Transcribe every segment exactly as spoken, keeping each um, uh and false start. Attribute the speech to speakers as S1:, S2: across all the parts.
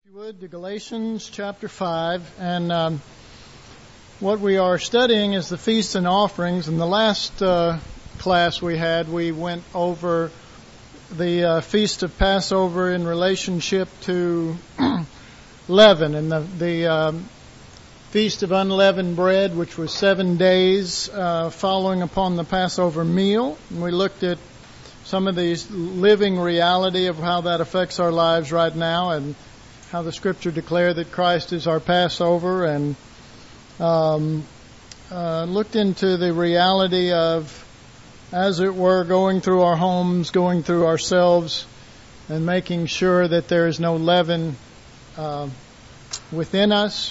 S1: You would to Galatians chapter five, and um, what we are studying is the feasts and offerings. In the last uh, class we had, we went over the uh, feast of Passover in relationship to leaven, and the, the um, feast of unleavened bread, which was seven days uh, following upon the Passover meal. And we looked at some of the living reality of how that affects our lives right now, and how the Scripture declare that Christ is our Passover, and um, uh, looked into the reality of, as it were, going through our homes, going through ourselves, and making sure that there is no leaven uh, within us.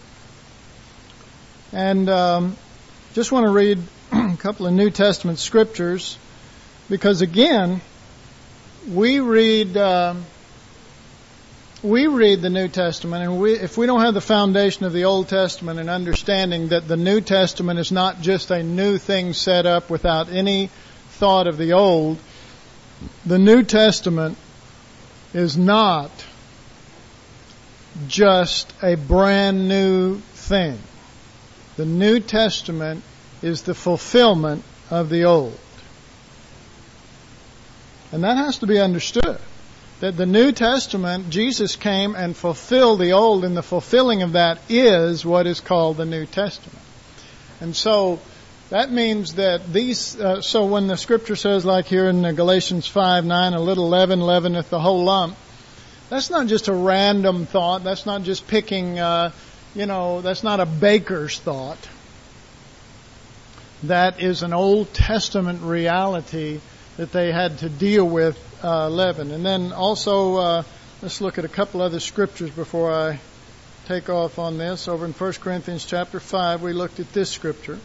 S1: And um, just want to read a couple of New Testament scriptures, because again, we read... Uh, We read the New Testament, and we, if we don't have the foundation of the Old Testament and understanding that the New Testament is not just a new thing set up without any thought of the Old, the New Testament is not just a brand new thing. The New Testament is the fulfillment of the Old. And that has to be understood. That the New Testament, Jesus came and fulfilled the Old, and the fulfilling of that is what is called the New Testament. And so that means that these, uh, so when the Scripture says, like here in Galatians five nine, a little leaven leaveneth the whole lump, that's not just a random thought. That's not just picking, uh, you know, that's not a baker's thought. That is an Old Testament reality that they had to deal with uh, leaven. And then also, uh, let's look at a couple other scriptures before I take off on this. Over in First Corinthians chapter five, we looked at this scripture.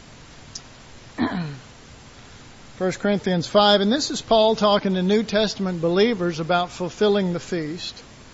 S1: First Corinthians five, and this is Paul talking to New Testament believers about fulfilling the feast.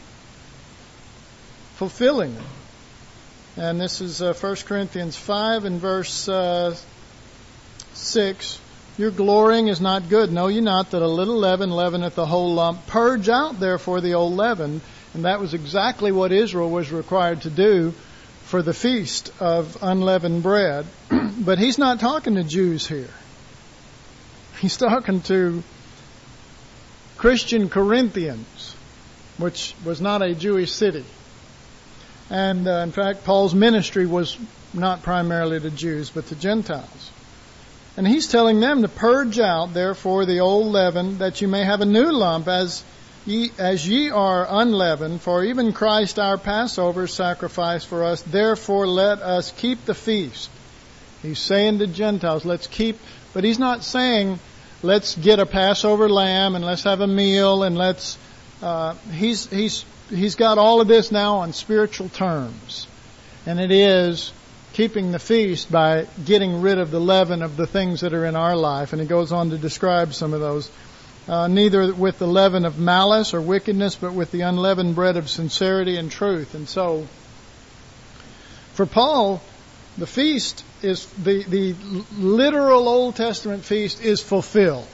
S1: Fulfilling it. And this is uh, First Corinthians five and verse uh, six. Your glorying is not good. Know ye not that a little leaven leaveneth the whole lump? Purge out therefore the old leaven. And that was exactly what Israel was required to do for the feast of unleavened bread. But he's not talking to Jews here. He's talking to Christian Corinthians, which was not a Jewish city. And uh, in fact, Paul's ministry was not primarily to Jews, but to Gentiles. And he's telling them to purge out, therefore, the old leaven, that you may have a new lump, as ye, as ye are unleavened. For even Christ our Passover sacrificed for us. Therefore, let us keep the feast. He's saying to Gentiles, let's keep, but he's not saying, let's get a Passover lamb and let's have a meal and let's, uh, he's, he's, he's got all of this now on spiritual terms. And it is keeping the feast by getting rid of the leaven of the things that are in our life. And he goes on to describe some of those. Uh, neither with the leaven of malice or wickedness, but with the unleavened bread of sincerity and truth. And so, for Paul, the feast is, the, the literal Old Testament feast is fulfilled.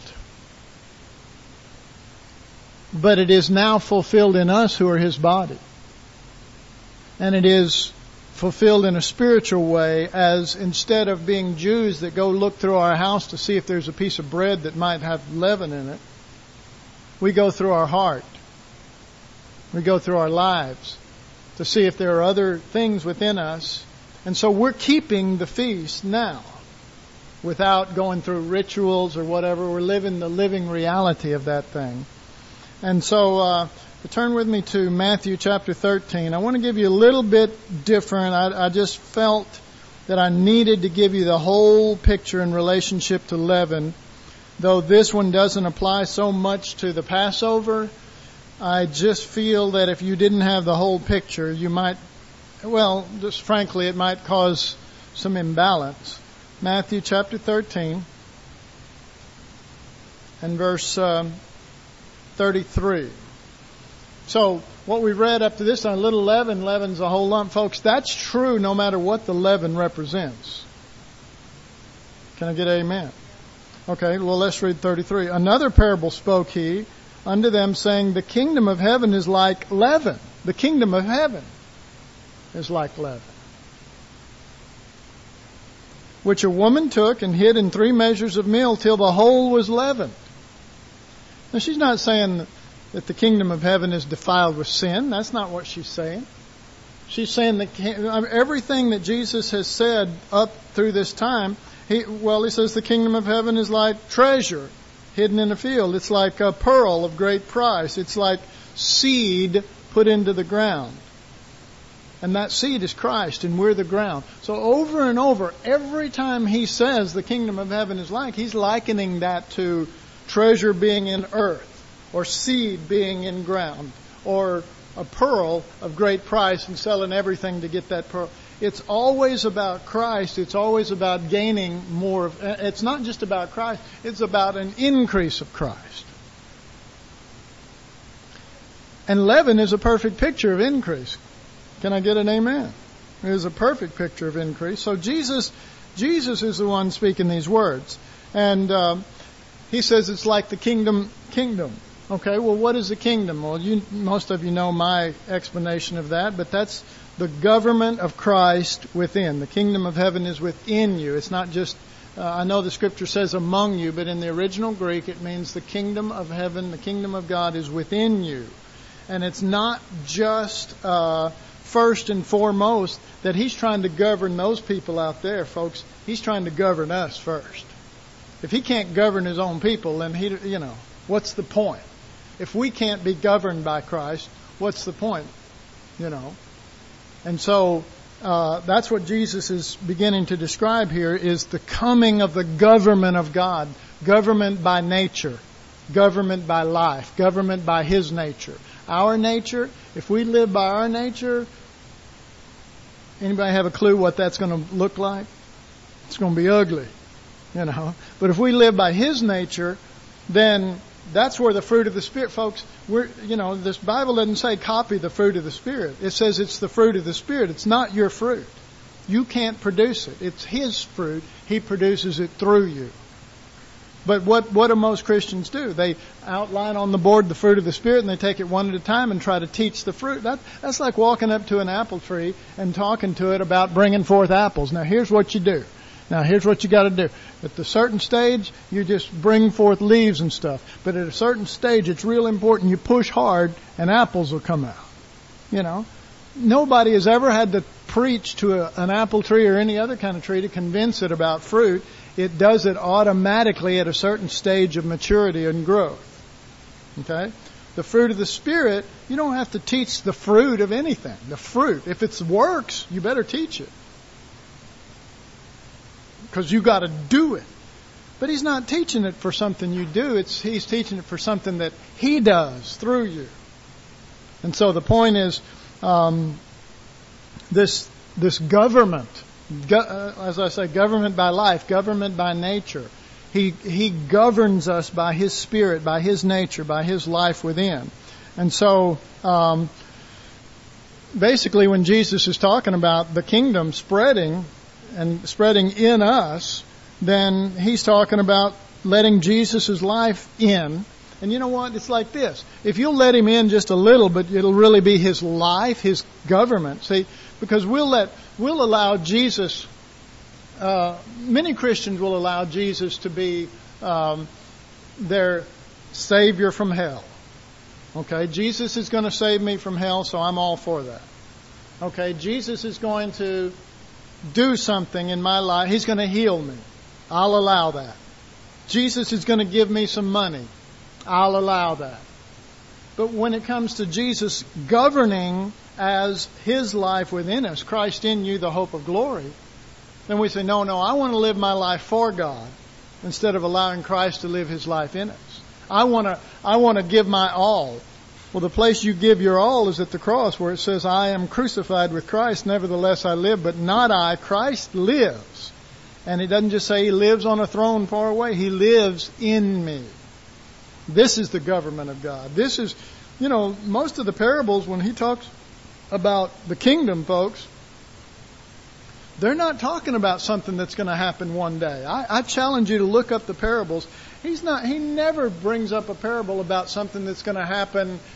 S1: But it is now fulfilled in us who are his body. And it is fulfilled in a spiritual way, as instead of being Jews that go look through our house to see if there's a piece of bread that might have leaven in it, we go through our heart. We go through our lives to see if there are other things within us. And so we're keeping the feast now without going through rituals or whatever. We're living the living reality of that thing. And so, uh, turn with me to Matthew chapter thirteen. I want to give you a little bit different. I, I just felt that I needed to give you the whole picture in relationship to leaven. Though this one doesn't apply so much to the Passover, I just feel that if you didn't have the whole picture, you might, well, just frankly, it might cause some imbalance. Matthew chapter thirteen and verse um, thirty-three. So, what we read up to this time, little leaven leavens a whole lump. Folks, that's true no matter what the leaven represents. Can I get amen? Okay, well, let's read thirty-three. Another parable spoke he unto them, saying, the kingdom of heaven is like leaven, The kingdom of heaven is like leaven, which a woman took and hid in three measures of meal till the whole was leavened. Now, she's not saying that the kingdom of heaven is defiled with sin. That's not what she's saying. She's saying that everything that Jesus has said up through this time, he, well, he says the kingdom of heaven is like treasure hidden in a field. It's like a pearl of great price. It's like seed put into the ground. And that seed is Christ, and we're the ground. So over and over, every time he says the kingdom of heaven is like, he's likening that to treasure being in earth, or seed being in ground, or a pearl of great price and selling everything to get that pearl. It's always about Christ. It's always about gaining more. Of, it's not just about Christ. It's about an increase of Christ. And leaven is a perfect picture of increase. Can I get an amen? It is a perfect picture of increase. So Jesus, Jesus is the one speaking these words. And um, he says it's like the kingdom, kingdom. Okay, well, what is the kingdom? Well, you, most of you know my explanation of that, but that's the government of Christ within. The kingdom of heaven is within you. It's not just, uh, I know the scripture says among you, but in the original Greek it means the kingdom of heaven, the kingdom of God is within you. And it's not just uh, first and foremost that he's trying to govern those people out there, folks. He's trying to govern us first. If he can't govern his own people, then he, you know, what's the point? If we can't be governed by Christ, what's the point? You know. And so uh, that's what Jesus is beginning to describe here, is the coming of the government of God. Government by nature. Government by life. Government by His nature. Our nature, if we live by our nature, anybody have a clue what that's going to look like? It's going to be ugly, you know. But if we live by His nature, then that's where the fruit of the Spirit, folks, we're, you know, this Bible doesn't say copy the fruit of the Spirit. It says it's the fruit of the Spirit. It's not your fruit. You can't produce it. It's His fruit. He produces it through you. But what, what do most Christians do? They outline on the board the fruit of the Spirit, and they take it one at a time and try to teach the fruit. That, that's like walking up to an apple tree and talking to it about bringing forth apples. Now, here's what you do. Now, here's what you got to do. At the certain stage, you just bring forth leaves and stuff. But at a certain stage, it's real important you push hard and apples will come out. You know, nobody has ever had to preach to a, an apple tree or any other kind of tree to convince it about fruit. It does it automatically at a certain stage of maturity and growth. Okay? The fruit of the Spirit, you don't have to teach the fruit of anything. The fruit. If it works, you better teach it. Because you got to do it. But He's not teaching it for something you do. It's He's teaching it for something that He does through you. And so the point is, um, this this government, go, uh, as I say, government by life, government by nature. He He governs us by His Spirit, by His nature, by His life within. And so, um, basically, when Jesus is talking about the kingdom spreading and spreading in us, then He's talking about letting Jesus' life in. And you know what? It's like this. If you'll let Him in just a little, but it'll really be His life, His government. See, because we'll let, we'll allow Jesus, uh, many Christians will allow Jesus to be um, their Savior from hell. Okay, Jesus is going to save me from hell, so I'm all for that. Okay, Jesus is going to do something in my life. He's going to heal me. I'll allow that. Jesus is going to give me some money. I'll allow that. But when it comes to Jesus governing as His life within us, Christ in you, the hope of glory, then we say, no, no, I want to live my life for God instead of allowing Christ to live His life in us. I want to, I want to give my all. Well, the place you give your all is at the cross, where it says, I am crucified with Christ, nevertheless I live, but not I, Christ lives. And it doesn't just say He lives on a throne far away. He lives in me. This is the government of God. This is, you know, most of the parables, when He talks about the kingdom, folks, they're not talking about something that's going to happen one day. I, I challenge you to look up the parables. He's not, He never brings up a parable about something that's going to happen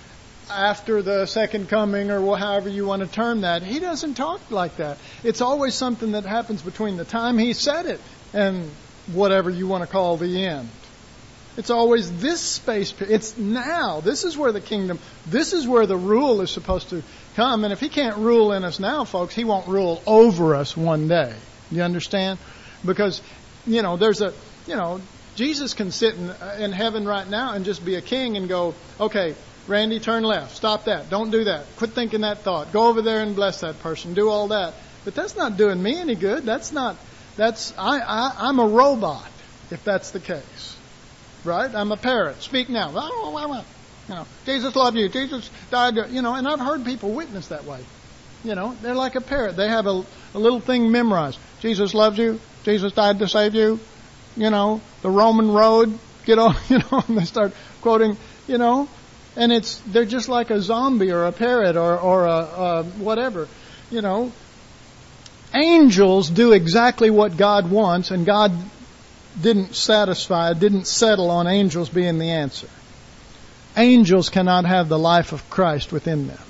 S1: after the second coming, or however you want to term that. He doesn't talk like that. It's always something that happens between the time He said it and whatever you want to call the end. It's always this space. It's now. This is where the kingdom, this is where the rule is supposed to come. And if He can't rule in us now, folks, He won't rule over us one day. You understand? Because, you know, there's a, you know, Jesus can sit in, in heaven right now and just be a king and go, okay, Randy, turn left. Stop that. Don't do that. Quit thinking that thought. Go over there and bless that person. Do all that. But that's not doing me any good. That's not, that's, I, I, I'm a robot if that's the case. Right? I'm a parrot. Speak now. You know, Jesus loved you. Jesus died. You know, and I've heard people witness that way. You know, they're like a parrot. They have a, a little thing memorized. Jesus loves you. Jesus died to save you. You know, the Roman road. Get on. You know, and they start quoting. You know, and it's they're just like a zombie or a parrot or or a, a whatever. You know, angels do exactly what God wants, and God didn't satisfy, didn't settle on angels being the answer. Angels cannot have the life of Christ within them.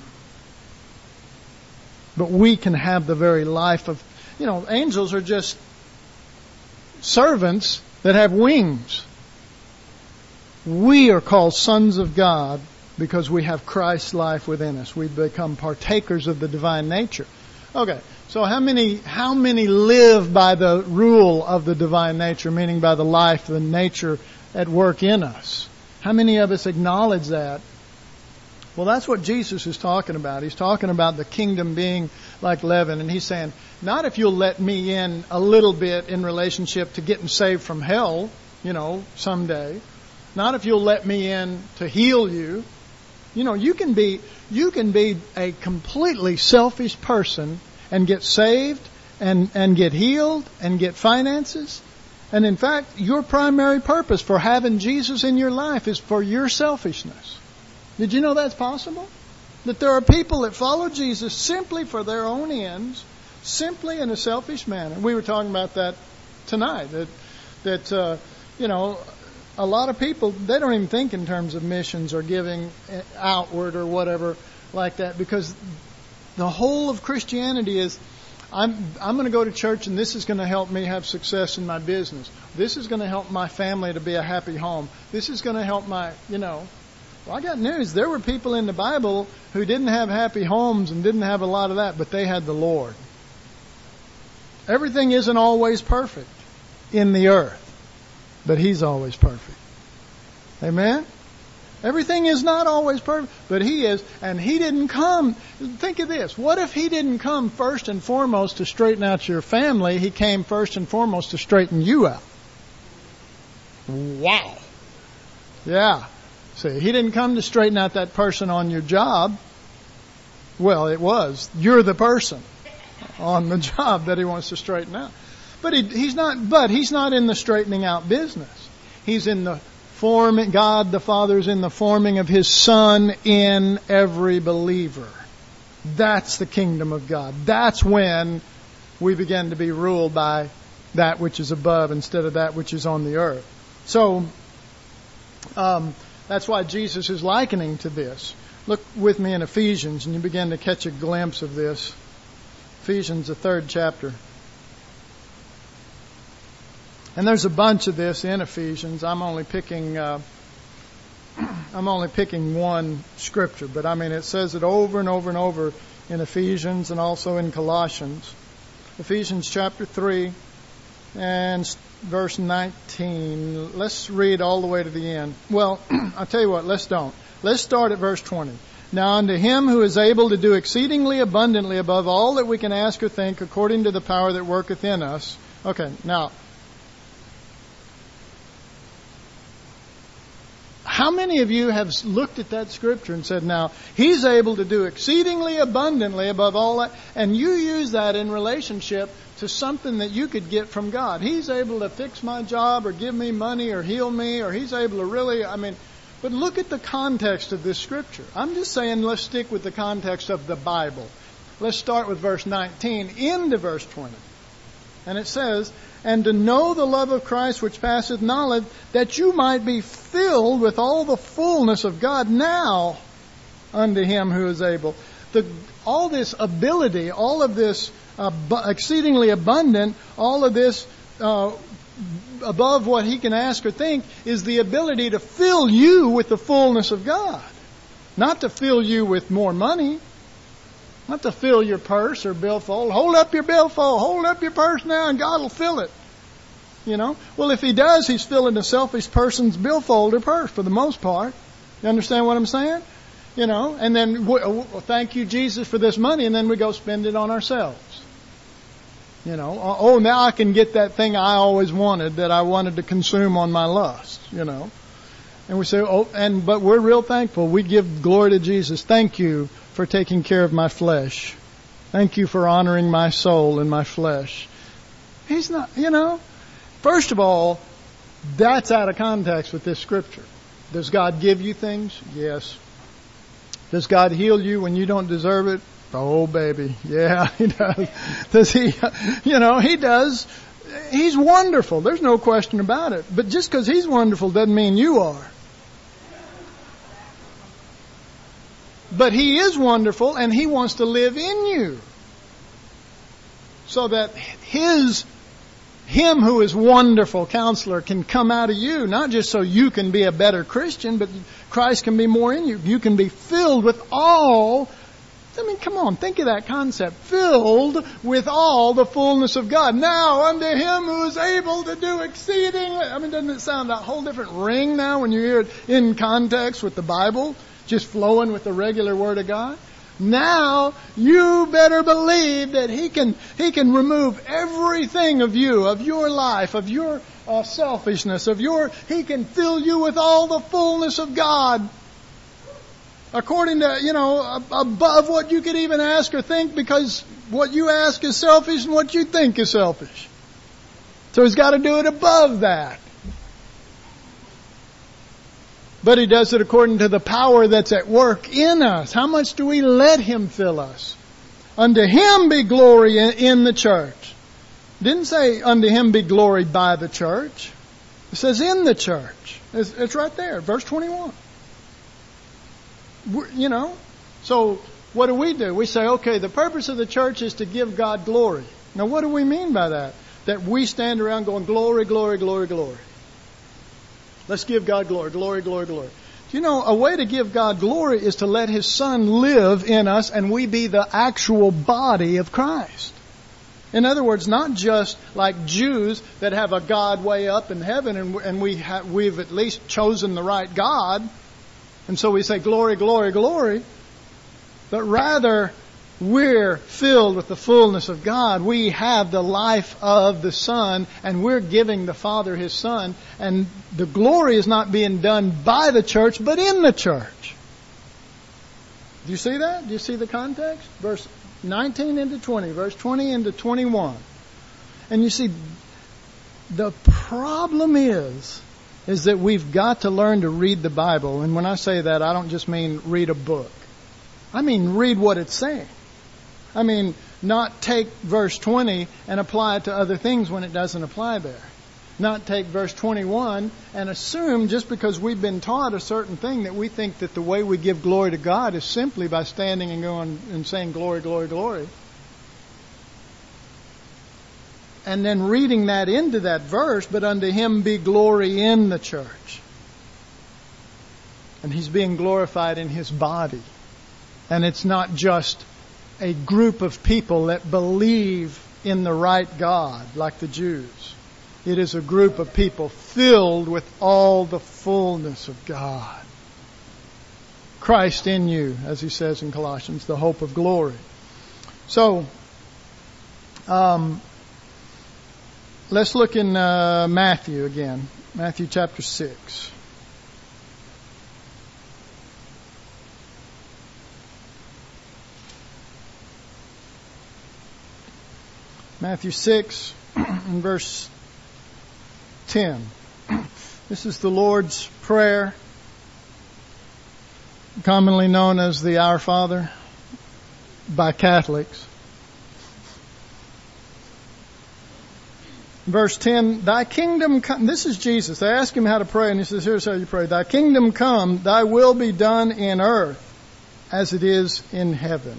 S1: But we can have the very life of, you know, angels are just servants that have wings. We are called sons of God because we have Christ's life within us. We become partakers of the divine nature. Okay. So how many how many live by the rule of the divine nature, meaning by the life, the nature at work in us? How many of us acknowledge that? Well, that's what Jesus is talking about. He's talking about the kingdom being like leaven. And He's saying, not if you'll let me in a little bit in relationship to getting saved from hell, you know, someday. Not if you'll let me in to heal you. You know, you can be you can be a completely selfish person and get saved and, and get healed and get finances. And in fact, your primary purpose for having Jesus in your life is for your selfishness. Did you know that's possible? That there are people that follow Jesus simply for their own ends, simply in a selfish manner. We were talking about that tonight. That, that uh, you know, a lot of people, they don't even think in terms of missions or giving outward or whatever like that, because the whole of Christianity is, I'm I'm going to go to church and this is going to help me have success in my business. This is going to help my family to be a happy home. This is going to help my, you know. Well, I got news. There were people in the Bible who didn't have happy homes and didn't have a lot of that, but they had the Lord. Everything isn't always perfect in the earth, but He's always perfect. Amen? Everything is not always perfect, but He is. And He didn't come. Think of this. What if He didn't come first and foremost to straighten out your family? He came first and foremost to straighten you out. Wow. Yeah. See, He didn't come to straighten out that person on your job. Well, it was. You're the person on the job that He wants to straighten out. But he, He's not, but He's not in the straightening out business. He's in the forming, God the Father is in the forming of His Son in every believer. That's the kingdom of God. That's when we begin to be ruled by that which is above instead of that which is on the earth. So, um, that's why Jesus is likening to this. Look with me in Ephesians and you begin to catch a glimpse of this. Ephesians, the third chapter. And there's a bunch of this in Ephesians. I'm only picking, uh, I'm only picking one scripture, but I mean it says it over and over and over in Ephesians and also in Colossians. Ephesians chapter three and verse nineteen. Let's read all the way to the end. Well, I'll tell you what, let's don't. Let's start at verse twenty. Now unto Him who is able to do exceedingly abundantly above all that we can ask or think, according to the power that worketh in us. Okay, now, how many of you have looked at that scripture and said, now, He's able to do exceedingly abundantly above all that, and you use that in relationship to something that you could get from God. He's able to fix my job or give me money or heal me, or He's able to really, I mean, but look at the context of this scripture. I'm just saying let's stick with the context of the Bible. Let's start with verse nineteen into verse twenty. And it says, and to know the love of Christ which passeth knowledge, that you might be filled with all the fullness of God. Now, unto him who is able. The, all this ability, all of this uh, bu- exceedingly abundant, all of this uh, above what he can ask or think, is the ability to fill you with the fullness of God. Not to fill you with more money. Not to fill your purse or billfold. Hold up your billfold. Hold up your purse now and God will fill it. You know? Well, if he does, he's filling a selfish person's billfold or purse for the most part. You understand what I'm saying? You know? And then, well, thank you, Jesus, for this money. And then we go spend it on ourselves. You know? Oh, now I can get that thing I always wanted that I wanted to consume on my lust. You know? And we say, oh, and but we're real thankful. We give glory to Jesus. Thank you for taking care of my flesh. Thank you for honoring my soul and my flesh. He's not, you know. First of all, that's out of context with this scripture. Does God give you things? Yes. Does God heal you when you don't deserve it? Oh, baby. Yeah, he does. Does he, you know, he does. He's wonderful. There's no question about it. But just because he's wonderful doesn't mean you are. But he is wonderful and he wants to live in you. So that his, him who is wonderful counselor can come out of you. Not just so you can be a better Christian, but Christ can be more in you. You can be filled with all, I mean, come on, think of that concept. Filled with all the fullness of God. Now unto him who is able to do exceedingly. I mean, doesn't it sound a whole different ring now when you hear it in context with the Bible? Just flowing with the regular Word of God. Now you better believe that He can He can remove everything of you, of your life, of your uh, selfishness, of your. He can fill you with all the fullness of God, according to you know above what you could even ask or think, because what you ask is selfish and what you think is selfish. So He's got to do it above that. But He does it according to the power that's at work in us. How much do we let Him fill us? Unto Him be glory in the church. It didn't say unto Him be glory by the church. It says in the church. It's, it's right there, verse twenty-one. We're, you know, so what do we do? We say, okay, the purpose of the church is to give God glory. Now what do we mean by that? That we stand around going glory, glory, glory, glory. Let's give God glory, glory, glory, glory. Do you know, a way to give God glory is to let His Son live in us and we be the actual body of Christ. In other words, not just like Jews that have a God way up in heaven and, and we ha- we've at least chosen the right God. And so we say glory, glory, glory. But rather, we're filled with the fullness of God. We have the life of the Son, and we're giving the Father His Son. And the glory is not being done by the church, but in the church. Do you see that? Do you see the context? Verse nineteen into twenty, verse twenty into twenty-one. And you see, the problem is, is that we've got to learn to read the Bible. And when I say that, I don't just mean read a book. I mean read what it's saying. I mean, not take verse twenty and apply it to other things when it doesn't apply there. Not take verse twenty-one and assume just because we've been taught a certain thing that we think that the way we give glory to God is simply by standing and going and saying glory, glory, glory. And then reading that into that verse, but unto Him be glory in the church. And He's being glorified in His body. And it's not just a group of people that believe in the right God, like the Jews. It is a group of people filled with all the fullness of God. Christ in you, as he says in Colossians, the hope of glory. So, um, let's look in uh, Matthew again. Matthew chapter six. Matthew six and verse ten. This is the Lord's Prayer, commonly known as the Our Father by Catholics. Verse ten, Thy kingdom come. This is Jesus. They ask Him how to pray, and He says, here's how you pray. Thy kingdom come, Thy will be done in earth as it is in heaven.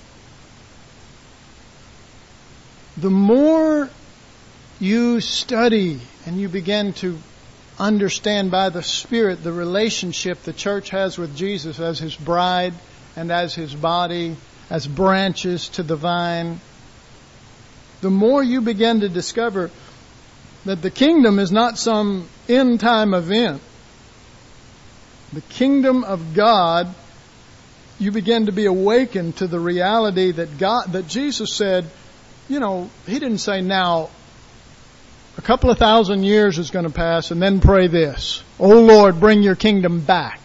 S1: The more you study and you begin to understand by the Spirit the relationship the church has with Jesus as His bride and as His body, as branches to the vine, the more you begin to discover that the kingdom is not some end time event. The kingdom of God, you begin to be awakened to the reality that God, that Jesus said, you know, He didn't say now a couple of thousand years is going to pass and then pray this, "Oh Lord, bring your kingdom back."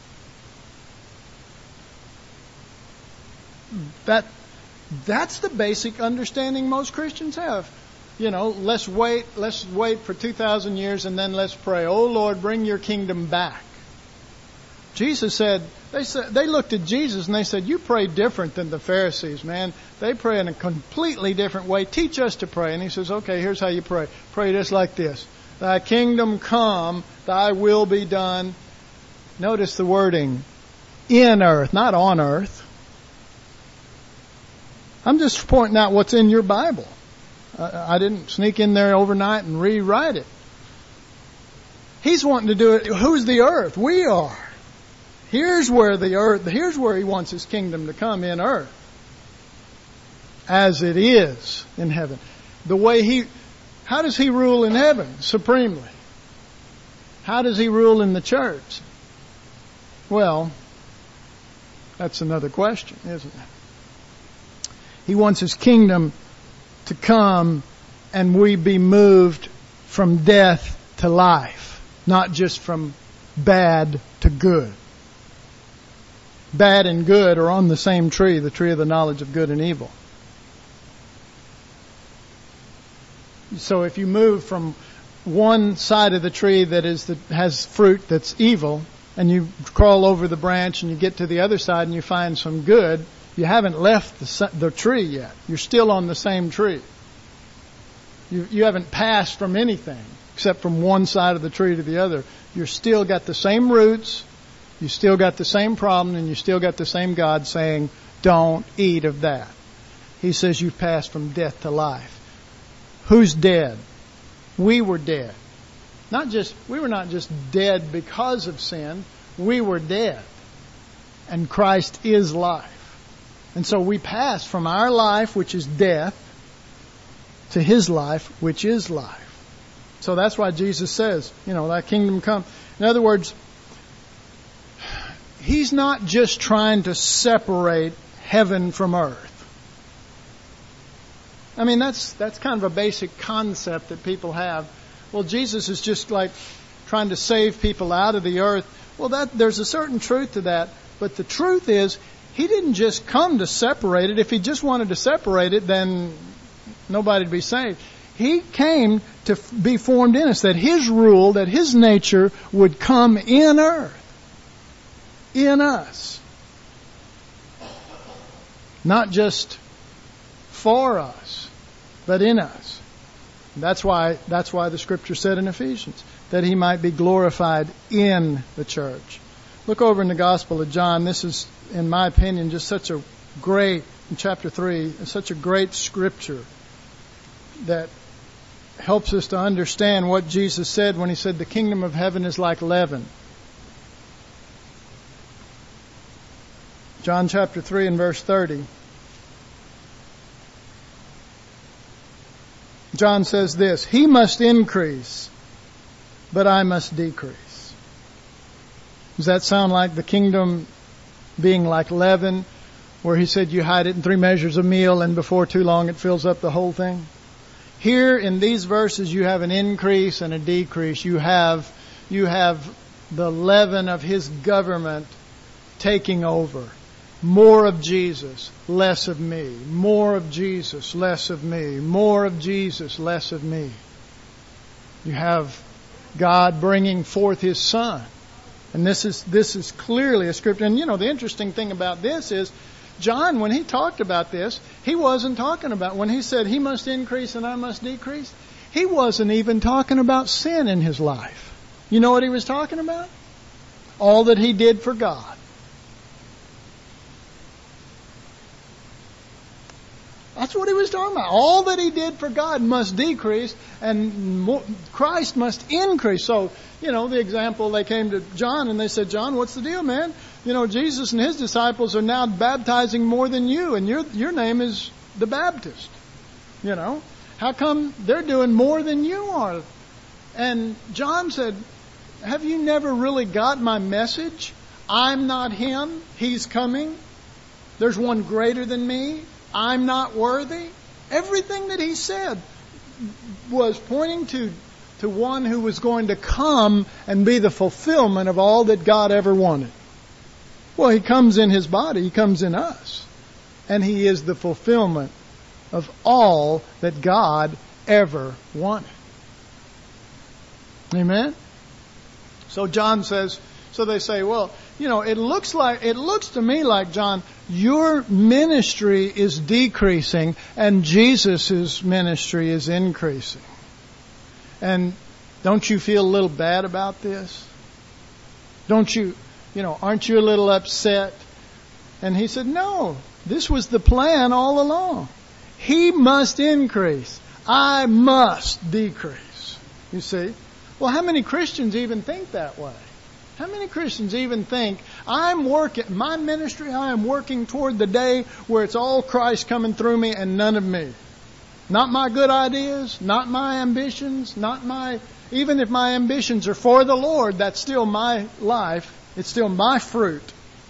S1: That, that's the basic understanding most Christians have. You know, let's wait, let's wait for two thousand years and then let's pray, "Oh Lord, bring your kingdom back." Jesus said, they said, they looked at Jesus and they said, "You pray different than the Pharisees, man. They pray in a completely different way. Teach us to pray." And He says, "Okay, here's how you pray. Pray just like this. Thy kingdom come, thy will be done." Notice the wording, in earth, not on earth. I'm just pointing out what's in your Bible. I didn't sneak in there overnight and rewrite it. He's wanting to do it. Who's the earth? We are. Here's where the earth, here's where He wants His kingdom to come, in earth. As it is in heaven. The way He, how does He rule in heaven? Supremely. How does He rule in the church? Well, that's another question, isn't it? He wants His kingdom to come and we be moved from death to life, not just from bad to good. Bad and good are on the same tree, the tree of the knowledge of good and evil. So if you move from one side of the tree that is that has fruit that's evil, and you crawl over the branch and you get to the other side and you find some good, you haven't left the, the tree yet. You're still on the same tree. You, you haven't passed from anything except from one side of the tree to the other. You've still got the same roots. You still got the same problem, and you still got the same God saying, "Don't eat of that." He says you've passed from death to life. Who's dead? We were dead. Not just, we were not just dead because of sin. We were dead. And Christ is life. And so we pass from our life, which is death, to His life, which is life. So that's why Jesus says, you know, thy kingdom come. In other words, He's not just trying to separate heaven from earth. I mean, that's that's kind of a basic concept that people have. Well, Jesus is just like trying to save people out of the earth. Well, that there's a certain truth to that. But the truth is, He didn't just come to separate it. If He just wanted to separate it, then nobody would be saved. He came to be formed in us, that His rule, that His nature would come in earth. In us. Not just for us, but in us. That's why, that's why the Scripture said in Ephesians, that He might be glorified in the church. Look over in the Gospel of John. This is, in my opinion, just such a great, in chapter three, such a great Scripture that helps us to understand what Jesus said when He said the kingdom of heaven is like leaven. John chapter three and verse thirty. John says this, "He must increase, but I must decrease." Does that sound like the kingdom being like leaven, where He said you hide it in three measures of meal and before too long it fills up the whole thing? Here in these verses you have an increase and a decrease. You have, you have the leaven of His government taking over. More of Jesus, less of me. More of Jesus, less of me. More of Jesus, less of me. You have God bringing forth His Son. And this is this is clearly a scripture. And you know, the interesting thing about this is, John, when he talked about this, he wasn't talking about, when he said He must increase and I must decrease, he wasn't even talking about sin in his life. You know what he was talking about? All that he did for God. That's what he was talking about. All that he did for God must decrease, and more, Christ must increase. So, you know, the example, they came to John and they said, John, what's the deal, man? You know, Jesus and his disciples are now baptizing more than you, and your your name is the Baptist. You know, how come they're doing more than you are? And John said, have you never really got my message? I'm not him. He's coming. There's one greater than me. I'm not worthy. Everything that he said was pointing to, to one who was going to come and be the fulfillment of all that God ever wanted. Well, he comes in his body. He comes in us. And he is the fulfillment of all that God ever wanted. Amen? So John says, so they say, well, you know, it looks like, it looks to me like, John, your ministry is decreasing and Jesus' ministry is increasing. And don't you feel a little bad about this? Don't you, you know, aren't you a little upset? And he said, no, this was the plan all along. He must increase. I must decrease. You see? Well, how many Christians even think that way? How many Christians even think, I'm working, my ministry, I am working toward the day where it's all Christ coming through me and none of me. Not my good ideas, not my ambitions, not my, even if my ambitions are for the Lord, that's still my life. It's still my fruit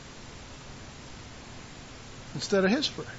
S1: instead of his fruit.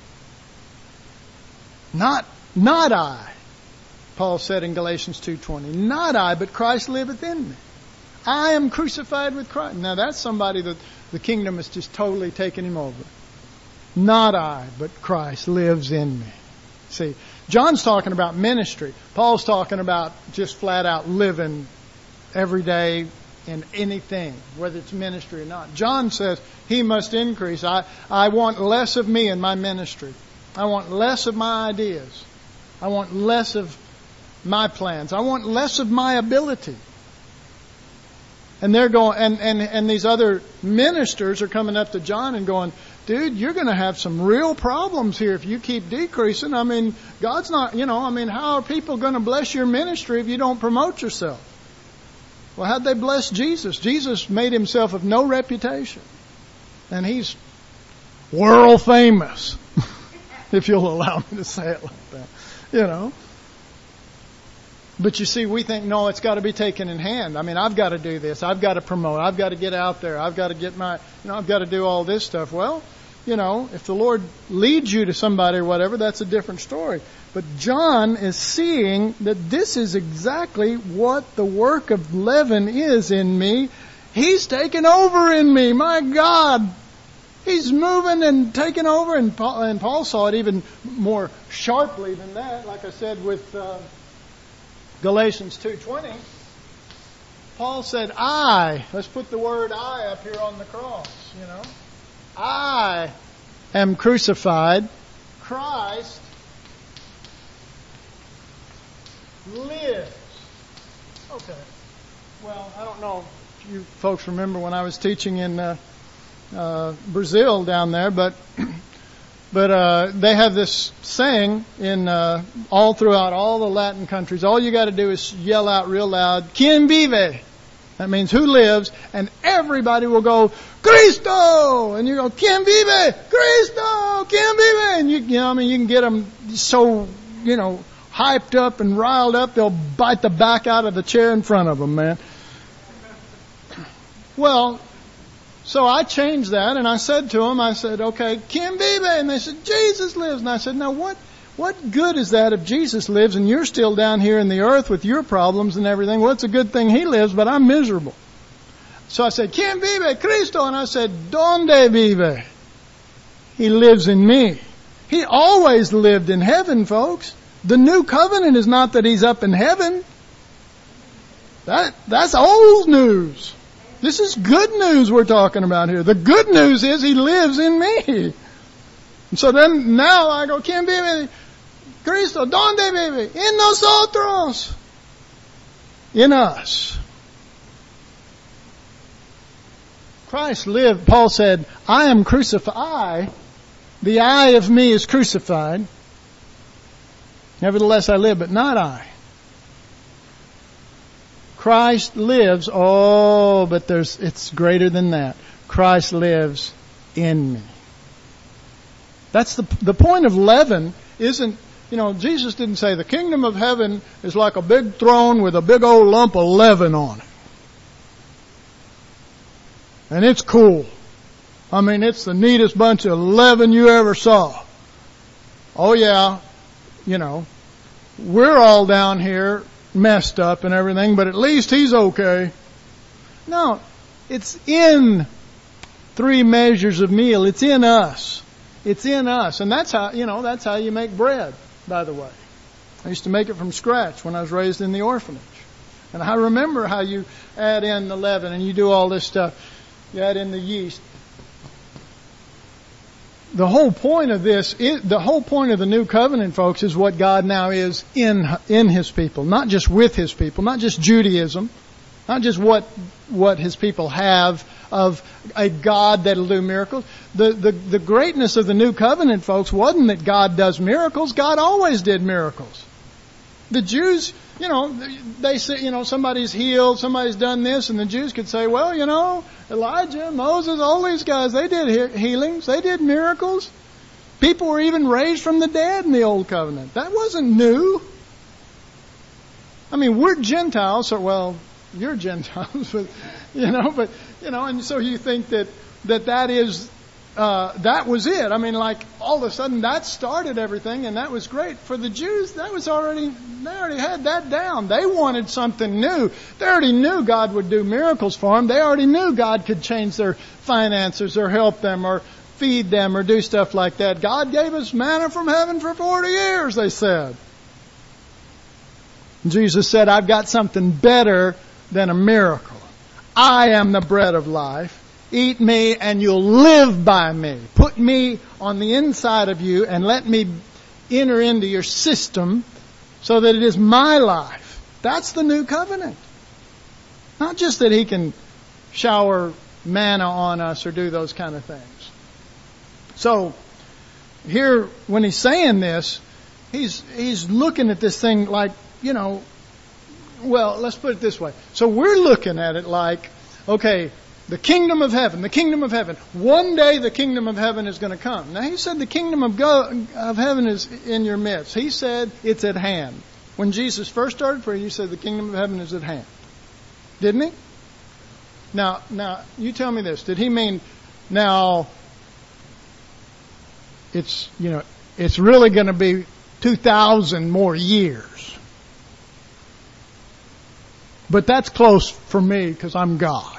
S1: Not, not I, Paul said in Galatians two twenty. Not I, but Christ liveth in me. I am crucified with Christ. Now that's somebody that the kingdom has just totally taken him over. Not I, but Christ lives in me. See, John's talking about ministry. Paul's talking about just flat out living every day in anything, whether it's ministry or not. John says he must increase. I, I want less of me in my ministry. I want less of my ideas. I want less of my plans. I want less of my ability. And they're going, and, and, and these other ministers are coming up to John and going, dude, you're going to have some real problems here if you keep decreasing. I mean, God's not, you know, I mean, how are people going to bless your ministry if you don't promote yourself? Well, how'd they bless Jesus? Jesus made himself of no reputation. And he's world famous, if you'll allow me to say it like that, you know. But you see, we think, no, it's got to be taken in hand. I mean, I've got to do this. I've got to promote. I've got to get out there. I've got to get my, you know, I've got to do all this stuff. Well, you know, if the Lord leads you to somebody or whatever, that's a different story. But John is seeing that this is exactly what the work of leaven is in me. He's taken over in me. My God. He's moving and taking over. And Paul, and Paul saw it even more sharply than that. Like I said with uh, Galatians two twenty. Paul said, I, let's put the word I up here on the cross, you know. I am crucified. Christ lives. Okay. Well, I don't know if you folks remember when I was teaching in uh, uh, Brazil down there, but but uh, they have this saying in uh, all throughout all the Latin countries. All you got to do is yell out real loud, "Quien vive?" That means who lives, and everybody will go, Cristo! And you go, Quien vive? Cristo! Quien vive? And you, you know, I mean, you can get them so, you know, hyped up and riled up, they'll bite the back out of the chair in front of them, man. Well, so I changed that, and I said to them, I said, okay, Quien vive? And they said, Jesus lives. And I said, now what, what good is that if Jesus lives and you're still down here in the earth with your problems and everything? Well, it's a good thing He lives, but I'm miserable. So I said, Quien vive? Cristo. And I said, Donde vive? He lives in me. He always lived in heaven, folks. The new covenant is not that He's up in heaven. That, that's old news. This is good news we're talking about here. The good news is He lives in me. And so then now I go, Quien vive? Cristo. Donde vive? En nosotros. In us. Christ lived, Paul said, I am crucified. I, the I of me is crucified. Nevertheless I live, but not I. Christ lives. Oh, but there's, it's greater than that. Christ lives in me. That's the, the point of leaven isn't, you know, Jesus didn't say the kingdom of heaven is like a big throne with a big old lump of leaven on it. And it's cool. I mean, it's the neatest bunch of leaven you ever saw. Oh yeah, you know, we're all down here messed up and everything, but at least he's okay. No, it's in three measures of meal. It's in us. It's in us. And that's how, you know, that's how you make bread, by the way. I used to make it from scratch when I was raised in the orphanage. And I remember how you add in the leaven and you do all this stuff. You add in the yeast. The whole point of this, is, the whole point of the new covenant, folks, is what God now is in in His people, not just with His people, not just Judaism, not just what what His people have of a God that'll do miracles. The the the greatness of the new covenant, folks, wasn't that God does miracles. God always did miracles. The Jews, you know, they say, you know, somebody's healed, somebody's done this, and the Jews could say, well, you know, Elijah, Moses, all these guys, they did healings, they did miracles. People were even raised from the dead in the Old Covenant. That wasn't new. I mean, we're Gentiles, so, well, you're Gentiles, but, you know, but, you know, and so you think that, that that is, uh, that was it. I mean, like, all of a sudden that started everything, and that was great. For the Jews, that was already, they already had that down. They wanted something new. They already knew God would do miracles for them. They already knew God could change their finances or help them or feed them or do stuff like that. God gave us manna from heaven for forty years, they said. Jesus said, I've got something better than a miracle. I am the bread of life. Eat me and you'll live by me. Put me on the inside of you and let me enter into your system so that it is my life. That's the new covenant. Not just that He can shower manna on us or do those kind of things. So, here, when He's saying this, He's, he's looking at this thing like, you know, well, let's put it this way. So we're looking at it like, okay, the kingdom of heaven, the kingdom of heaven. One day the kingdom of heaven is going to come. Now He said the kingdom of, God, of heaven is in your midst. He said it's at hand. When Jesus first started praying, He said the kingdom of heaven is at hand. Didn't He? Now, now you tell me this. Did He mean now it's, you know, it's really going to be two thousand more years? But that's close for me because I'm God.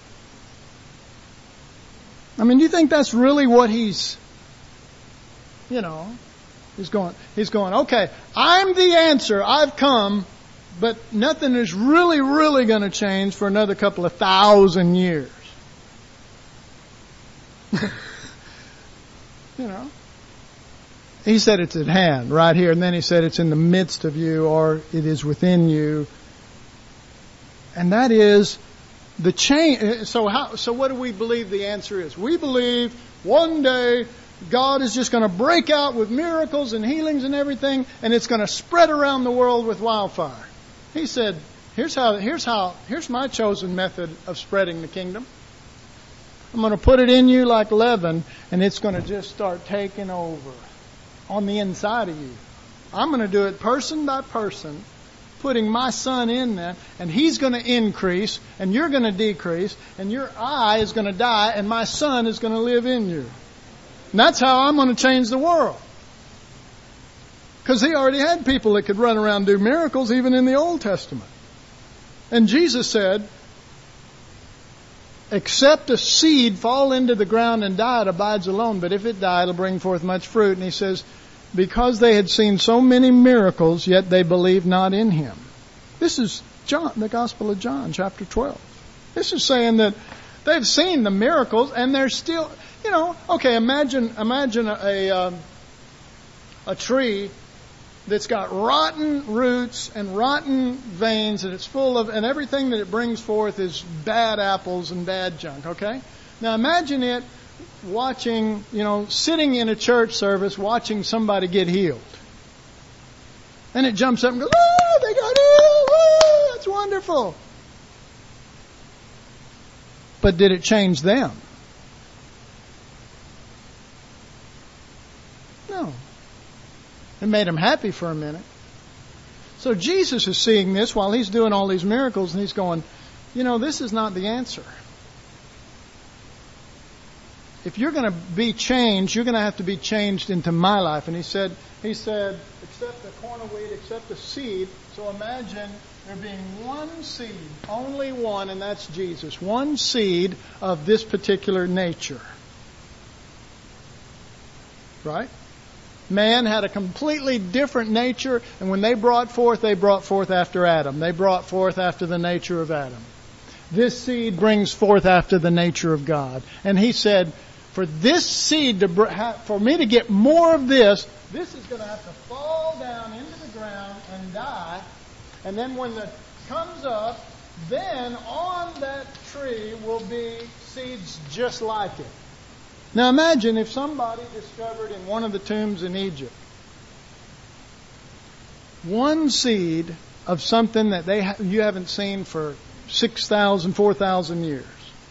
S1: I mean, do you think that's really what He's, you know, He's going, He's going, okay, I'm the answer. I've come, but nothing is really, really going to change for another couple of thousand years. You know? He said it's at hand right here, and then He said it's in the midst of you or it is within you. And that is the change. So how, so what do we believe the answer is? We believe one day God is just going to break out with miracles and healings and everything, and it's going to spread around the world with wildfire. He said, here's how, here's how, here's my chosen method of spreading the kingdom. I'm going to put it in you like leaven, and it's going to just start taking over on the inside of you. I'm going to do it person by person, putting my Son in there, and He's going to increase, and you're going to decrease, and your I is going to die, and my Son is going to live in you. And that's how I'm going to change the world. Because He already had people that could run around and do miracles, even in the Old Testament. And Jesus said, except a seed fall into the ground and die, it abides alone, but if it die, it'll bring forth much fruit. And He says, because they had seen so many miracles, yet they believed not in Him. This is John, the Gospel of John, chapter twelve. This is saying that they've seen the miracles and they're still, you know, okay, imagine, imagine a, a, um, a tree that's got rotten roots and rotten veins and it's full of, and everything that it brings forth is bad apples and bad junk, okay? Now imagine it watching, you know, sitting in a church service watching somebody get healed. And it jumps up and goes, oh, they got healed. Oh, that's wonderful. But did it change them? No. It made them happy for a minute. So Jesus is seeing this while he's doing all these miracles, and he's going, you know, this is not the answer. If you're going to be changed, you're going to have to be changed into my life. And he said, he said, except the corn of wheat, except the seed. So imagine there being one seed, only one, and that's Jesus. One seed of this particular nature. Right? Man had a completely different nature, and when they brought forth, they brought forth after Adam. They brought forth after the nature of Adam. This seed brings forth after the nature of God. And he said, for this seed, to for me to get more of this, this is going to have to fall down into the ground and die. And then when it comes up, then on that tree will be seeds just like it. Now imagine if somebody discovered in one of the tombs in Egypt one seed of something that they ha- you haven't seen for six thousand, four thousand years.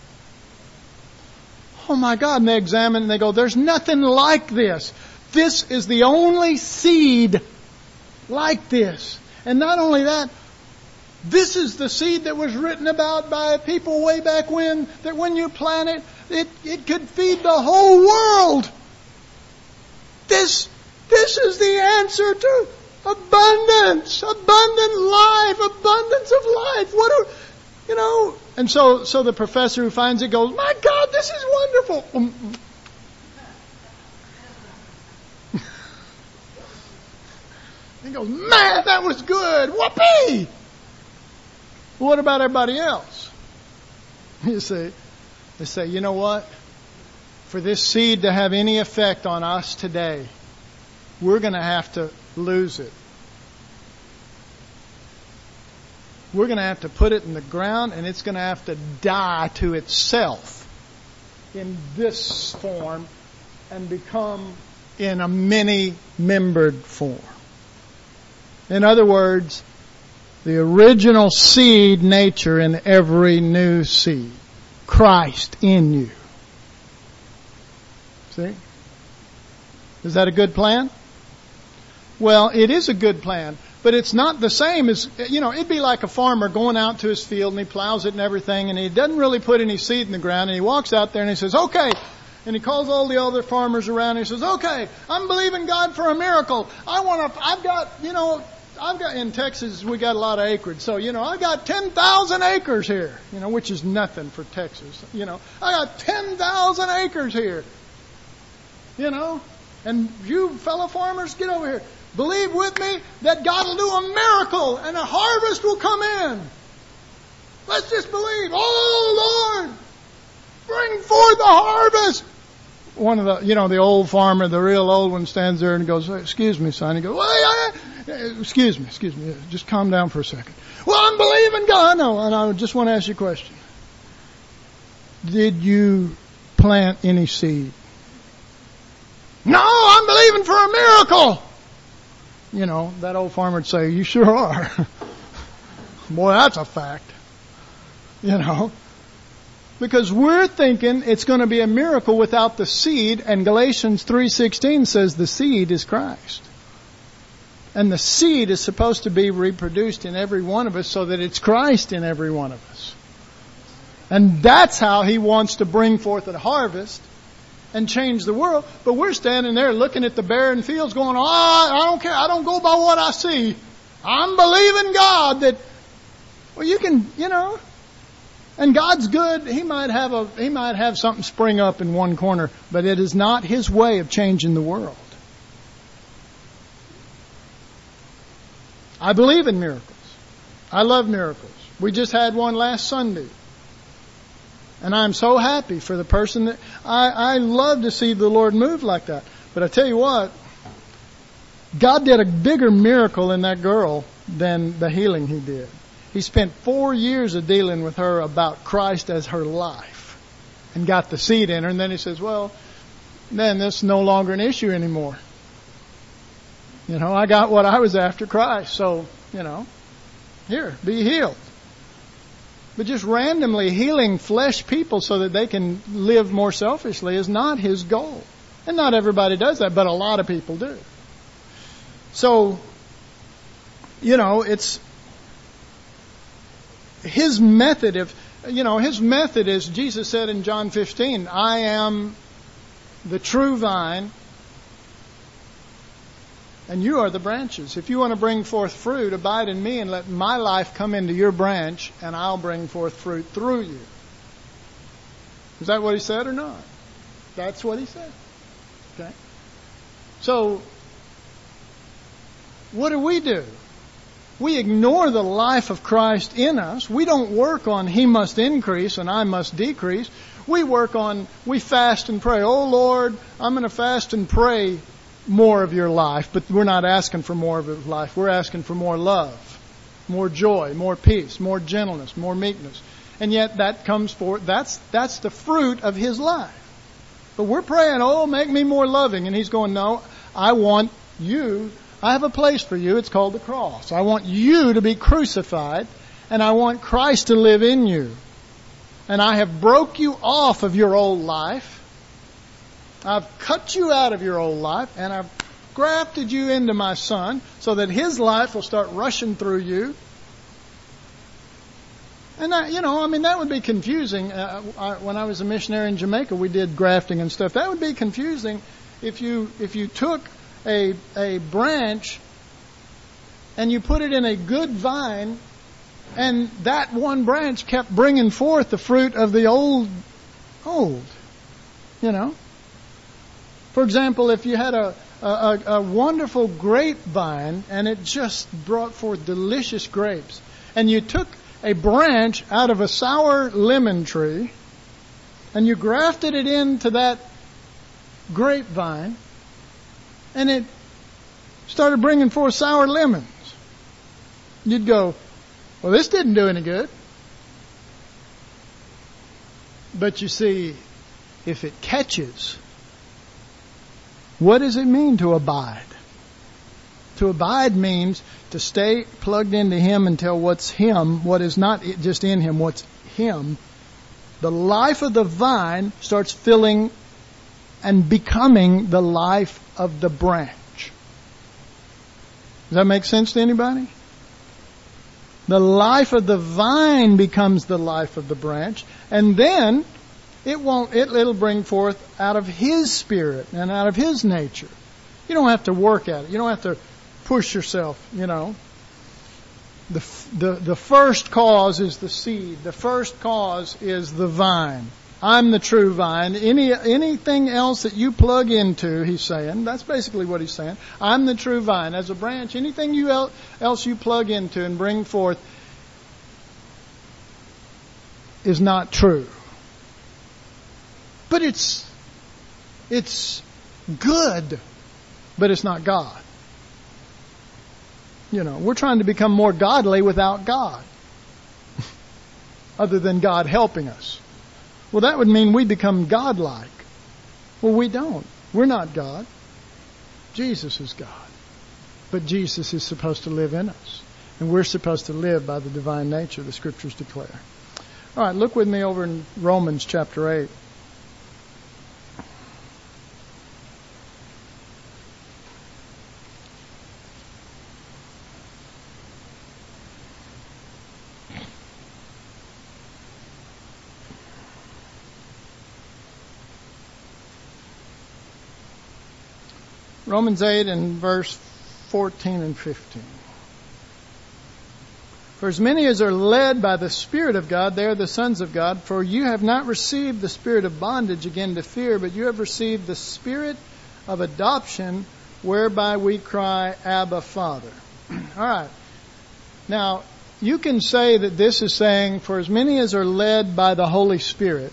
S1: Oh my God, and they examine and they go, there's nothing like this. This is the only seed like this. And not only that, this is the seed that was written about by people way back when, that when you plant it, it, it could feed the whole world. This, this is the answer to abundance, abundant life, abundance of life. What are, you know, and so, so the professor who finds it goes, my God, this is wonderful. Um, he goes, man, that was good. Whoopee! What about everybody else? You see, they say, you know what? For this seed to have any effect on us today, we're going to have to lose it. We're going to have to put it in the ground, and it's going to have to die to itself in this form and become in a many-membered form. In other words, the original seed nature in every new seed. Christ in you. See? Is that a good plan? Well, it is a good plan. But it's not the same as, you know, it'd be like a farmer going out to his field and he plows it and everything and he doesn't really put any seed in the ground and he walks out there and he says, okay. And he calls all the other farmers around and he says, okay, I'm believing God for a miracle. I want to, I've got, you know, I've got, in Texas, we got a lot of acreage. So, you know, I got ten thousand acres here, you know, which is nothing for Texas. You know, I got ten thousand acres here, you know, and you fellow farmers, get over here. Believe with me that God will do a miracle and a harvest will come in. Let's just believe. Oh, Lord, bring forth the harvest. One of the, you know, the old farmer, the real old one stands there and goes, excuse me, son. He goes, well, yeah, excuse me, excuse me. Just calm down for a second. Well, I'm believing God. No, and I just want to ask you a question. Did you plant any seed? No, I'm believing for a miracle. You know, that old farmer would say, you sure are. Boy, that's a fact. You know, because we're thinking it's going to be a miracle without the seed, and Galatians three sixteen says the seed is Christ. And the seed is supposed to be reproduced in every one of us so that it's Christ in every one of us. And that's how He wants to bring forth a harvest and change the world. But we're standing there looking at the barren fields going, oh, I don't care. I don't go by what I see. I'm believing God that, well, you can, you know, and God's good. He might have a, He might have something spring up in one corner, but it is not His way of changing the world. I believe in miracles. I love miracles. We just had one last Sunday. And I'm so happy for the person that I, I love to see the Lord move like that. But I tell you what, God did a bigger miracle in that girl than the healing He did. He spent four years of dealing with her about Christ as her life and got the seed in her. And then He says, well, then this is no longer an issue anymore. You know, I got what I was after, Christ. So, you know, here, be healed. But just randomly healing flesh people so that they can live more selfishly is not His goal. And not everybody does that, but a lot of people do. So, you know, it's His method of, you know, His method is, Jesus said in John fifteen, I am the true vine, and you are the branches. If you want to bring forth fruit, abide in me and let my life come into your branch, and I'll bring forth fruit through you. Is that what He said or not? That's what He said. Okay. So, what do we do? We ignore the life of Christ in us. We don't work on He must increase and I must decrease. We work on, we fast and pray. Oh Lord, I'm going to fast and pray more of your life, but we're not asking for more of His life. We're asking for more love, more joy, more peace, more gentleness, more meekness. And yet that comes forth, that's, that's the fruit of His life. But we're praying, oh, make me more loving. And He's going, no, I want you, I have a place for you. It's called the cross. I want you to be crucified, and I want Christ to live in you. And I have broke you off of your old life. I've cut you out of your old life, and I've grafted you into my Son so that His life will start rushing through you. And, I, you know, I mean, that would be confusing. Uh, I, when I was a missionary in Jamaica, we did grafting and stuff. That would be confusing if you if you took a a branch and you put it in a good vine, and that one branch kept bringing forth the fruit of the old, old, you know. For example, if you had a, a, a wonderful grapevine and it just brought forth delicious grapes, and you took a branch out of a sour lemon tree and you grafted it into that grapevine, and it started bringing forth sour lemons, you'd go, well, this didn't do any good. But you see, if it catches, what does it mean to abide? To abide means to stay plugged into Him until what's Him, what is not just in Him, what's Him, the life of the vine starts filling and becoming the life of the branch. Does that make sense to anybody? The life of the vine becomes the life of the branch, and then It won't, it, it'll bring forth out of His Spirit and out of His nature. You don't have to work at it. You don't have to push yourself, you know. The, the, the first cause is the seed. The first cause is the vine. I'm the true vine. Any, anything else that you plug into, He's saying, that's basically what He's saying. I'm the true vine. As a branch, anything you el- else you plug into and bring forth is not true. But it's it's good, but it's not God. You know, we're trying to become more godly without God, other than God helping us. Well, that would mean we become godlike. Well, we don't. We're not God. Jesus is God. But Jesus is supposed to live in us. And we're supposed to live by the divine nature the Scriptures declare. All right, look with me over in Romans chapter eight. Romans eight and verse fourteen and fifteen. For as many as are led by the Spirit of God, they are the sons of God. For you have not received the spirit of bondage again to fear, but you have received the Spirit of adoption, whereby we cry, Abba, Father. All right. Now, you can say that this is saying, for as many as are led by the Holy Spirit.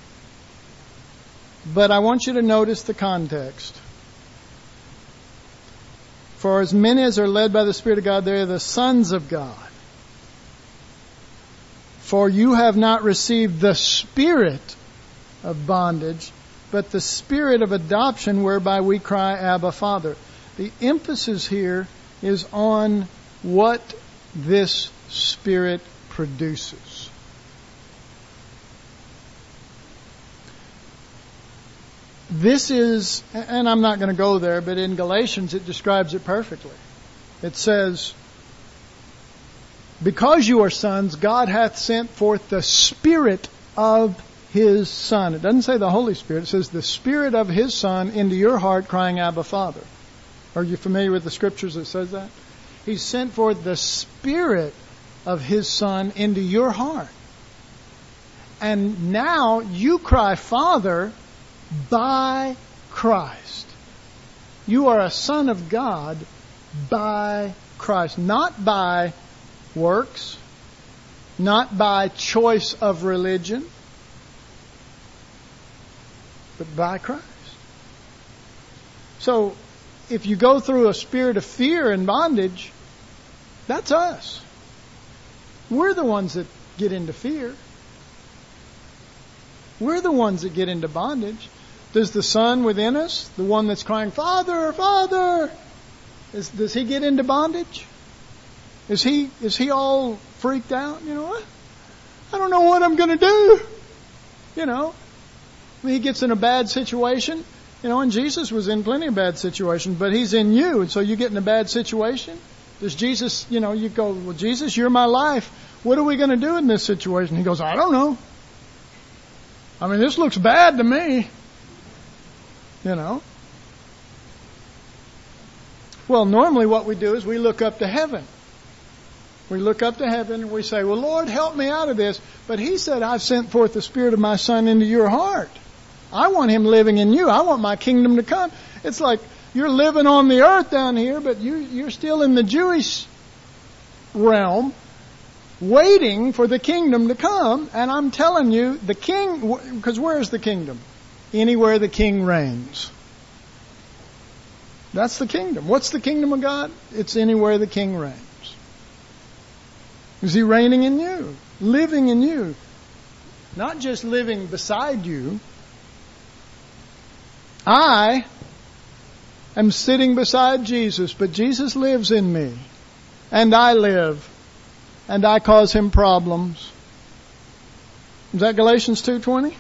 S1: But I want you to notice the context. For as many as are led by the Spirit of God, they are the sons of God. For you have not received the spirit of bondage, but the Spirit of adoption, whereby we cry, Abba, Father. The emphasis here is on what this Spirit produces. This is, and I'm not going to go there, but in Galatians it describes it perfectly. It says, because you are sons, God hath sent forth the Spirit of His Son. It doesn't say the Holy Spirit. It says the Spirit of His Son into your heart, crying, Abba, Father. Are you familiar with the scriptures that says that? He sent forth the Spirit of His Son into your heart. And now you cry, Father, by Christ. You are a son of God by Christ. Not by works, not by choice of religion, but by Christ. So, if you go through a spirit of fear and bondage, that's us. We're the ones that get into fear. We're the ones that get into bondage. Does the Son within us, the one that's crying, Father, Father, is, does he get into bondage? Is he is he all freaked out? You know what? I don't know what I'm going to do. You know, I mean, he gets in a bad situation. You know, and Jesus was in plenty of bad situations, but He's in you, and so you get in a bad situation. Does Jesus, you know, you go, well, Jesus, you're my life. What are we going to do in this situation? He goes, I don't know. I mean, this looks bad to me. You know. Well, normally what we do is we look up to heaven. We look up to heaven and we say, well, Lord, help me out of this. But He said, I've sent forth the Spirit of my Son into your heart. I want Him living in you. I want my kingdom to come. It's like you're living on the earth down here, but you, you're still in the Jewish realm waiting for the kingdom to come. And I'm telling you, the king, because where is the kingdom? Anywhere the king reigns. That's the kingdom. What's the kingdom of God? It's anywhere the king reigns. Is He reigning in you? Living in you? Not just living beside you. I am sitting beside Jesus, but Jesus lives in me. And I live. And I cause Him problems. Is that Galatians two twenty?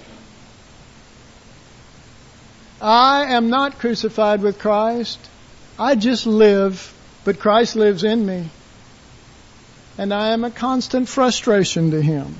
S1: I am not crucified with Christ. I just live, but Christ lives in me. And I am a constant frustration to Him.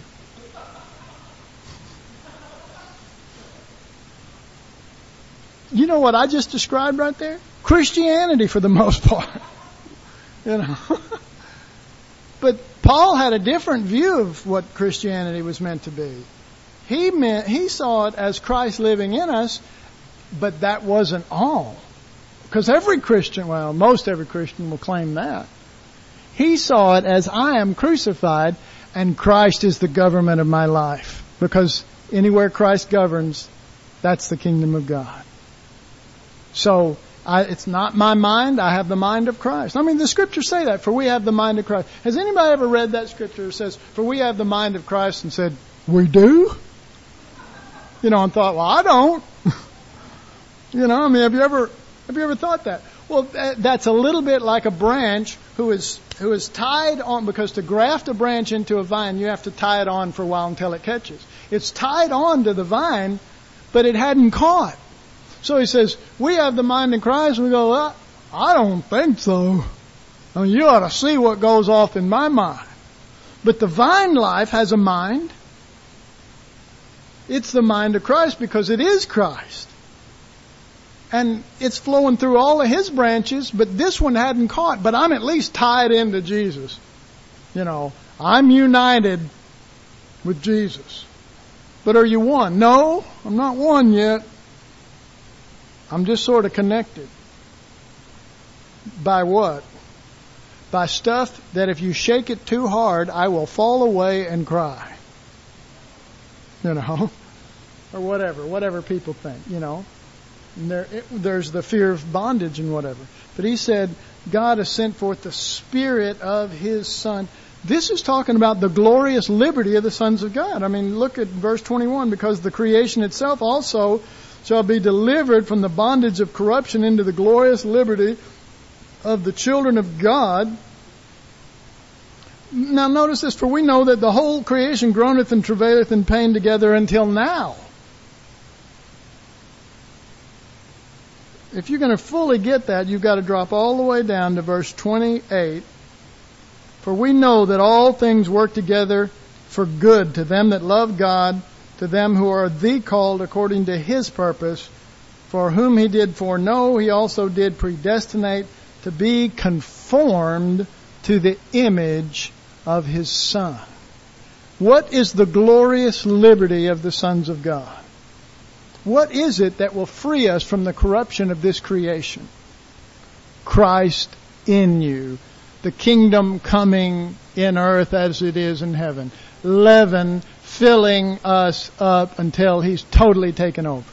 S1: You know what I just described right there? Christianity for the most part. You know. But Paul had a different view of what Christianity was meant to be. He meant, he saw it as Christ living in us, but that wasn't all. Because every Christian, well, most every Christian will claim that. He saw it as I am crucified and Christ is the government of my life. Because anywhere Christ governs, that's the kingdom of God. So, I, it's not my mind, I have the mind of Christ. I mean, the scriptures say that, for we have the mind of Christ. Has anybody ever read that scripture that says, for we have the mind of Christ, and said, we do? You know, and thought, well, I don't. You know, I mean, have you ever, have you ever thought that? Well, that's a little bit like a branch who is, who is tied on, because to graft a branch into a vine, you have to tie it on for a while until it catches. It's tied on to the vine, but it hadn't caught. So he says, we have the mind of Christ, and we go, well, I don't think so. I mean, you ought to see what goes off in my mind. But the vine life has a mind. It's the mind of Christ because it is Christ. And it's flowing through all of His branches, but this one hadn't caught. But I'm at least tied into Jesus. You know, I'm united with Jesus. But are you one? No, I'm not one yet. I'm just sort of connected. By what? By stuff that if you shake it too hard, I will fall away and cry. You know? Or whatever. Whatever people think, you know. And there, it, there's the fear of bondage and whatever. But he said, God has sent forth the Spirit of His Son. This is talking about the glorious liberty of the sons of God. I mean, look at verse twenty-one. Because the creation itself also shall be delivered from the bondage of corruption into the glorious liberty of the children of God. Now notice this, for we know that the whole creation groaneth and travaileth in pain together until now. If you're going to fully get that, you've got to drop all the way down to verse twenty-eight. For we know that all things work together for good to them that love God, to them who are the called according to His purpose. For whom He did foreknow, He also did predestinate to be conformed to the image of His Son. What is the glorious liberty of the sons of God? What is it that will free us from the corruption of this creation? Christ in you, the kingdom coming in earth as it is in heaven. Leaven filling us up until He's totally taken over.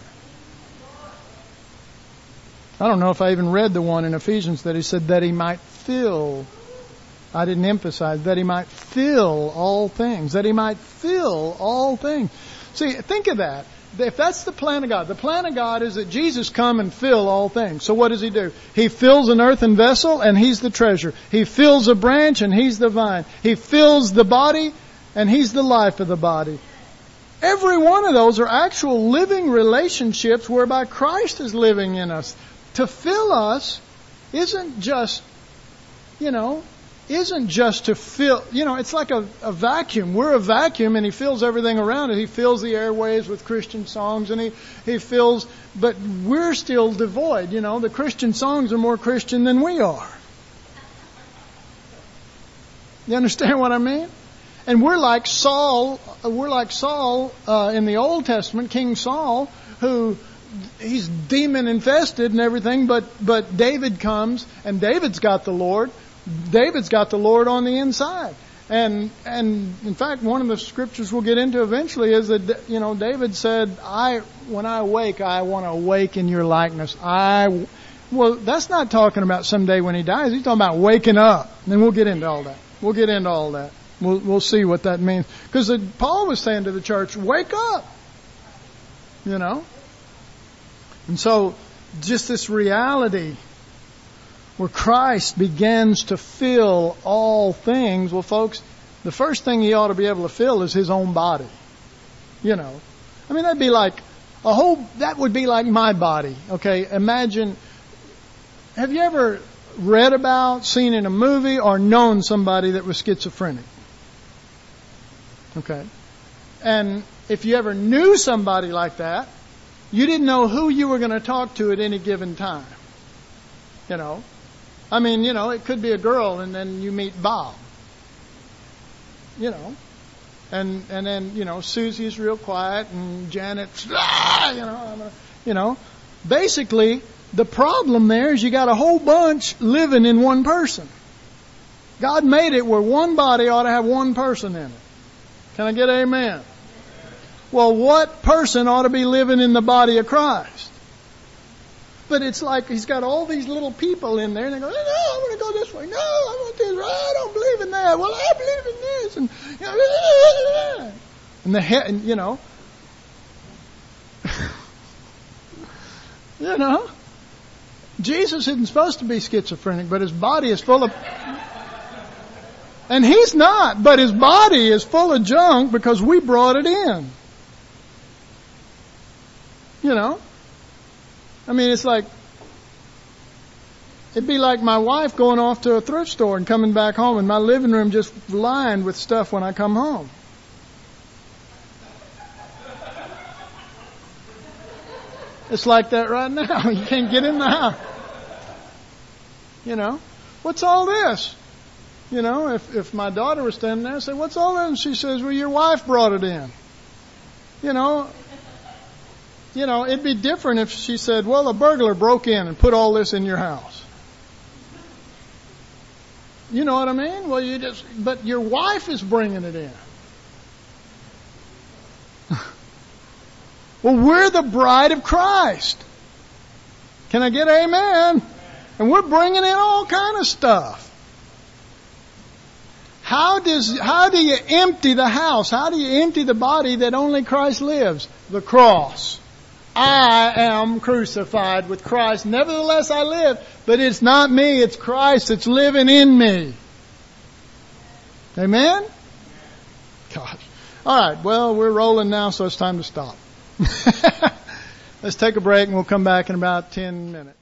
S1: I don't know if I even read the one in Ephesians that He said that He might fill. I didn't emphasize that He might fill all things. That He might fill all things. See, think of that. If that's the plan of God, the plan of God is that Jesus come and fill all things. So what does He do? He fills an earthen vessel and He's the treasure. He fills a branch and He's the vine. He fills the body and He's the life of the body. Every one of those are actual living relationships whereby Christ is living in us. To fill us isn't just, you know, isn't just to fill, you know, it's like a, a vacuum. We're a vacuum and He fills everything around it. He fills the airwaves with Christian songs and He, he fills, but we're still devoid, you know. The Christian songs are more Christian than we are. You understand what I mean? And we're like Saul, we're like Saul uh, in the Old Testament, King Saul, who he's demon infested and everything, but, but David comes and David's got the Lord. David's got the Lord on the inside. And, and in fact, one of the scriptures we'll get into eventually is that, you know, David said, I, when I awake, I want to awake in your likeness. I, well, that's not talking about someday when he dies. He's talking about waking up. And then we'll get into all that. We'll get into all that. We'll, we'll see what that means. Because Paul was saying to the church, wake up. You know? And so, just this reality where Christ begins to fill all things. Well, folks, the first thing He ought to be able to fill is His own body. You know, I mean, that'd be like a whole, that would be like my body. Okay, imagine, have you ever read about, seen in a movie, or known somebody that was schizophrenic? Okay. And if you ever knew somebody like that, you didn't know who you were going to talk to at any given time. You know, I mean, you know, it could be a girl and then you meet Bob. You know, and and then, you know, Susie's real quiet and Janet's, ah, you know, I'm a, you know, basically the problem there is you got a whole bunch living in one person. God made it where one body ought to have one person in it. Can I get amen? Well, what person ought to be living in the body of Christ? But it's like He's got all these little people in there, and they go, no, I want to go this way. No, I want this. I don't believe in that. Well, I believe in this. And, you know, and the head, and, you know, you know, Jesus isn't supposed to be schizophrenic, but His body is full of, and He's not, but His body is full of junk because we brought it in. You know? I mean, it's like, it'd be like my wife going off to a thrift store and coming back home and my living room just lined with stuff when I come home. It's like that right now. You can't get in the house. You know, what's all this? You know, if, if my daughter was standing there, I'd say, what's all this? And she says, well, your wife brought it in. You know, You know, it'd be different if she said, well, a burglar broke in and put all this in your house. You know what I mean? Well, you just, but your wife is bringing it in. Well, we're the bride of Christ. Can I get amen? And we're bringing in all kind of stuff. How does, how do you empty the house? How do you empty the body that only Christ lives? The cross. I am crucified with Christ. Nevertheless I live. But it's not me, it's Christ that's living in me. Amen? Gosh. All right, well, we're rolling now, so it's time to stop. Let's take a break and we'll come back in about ten minutes.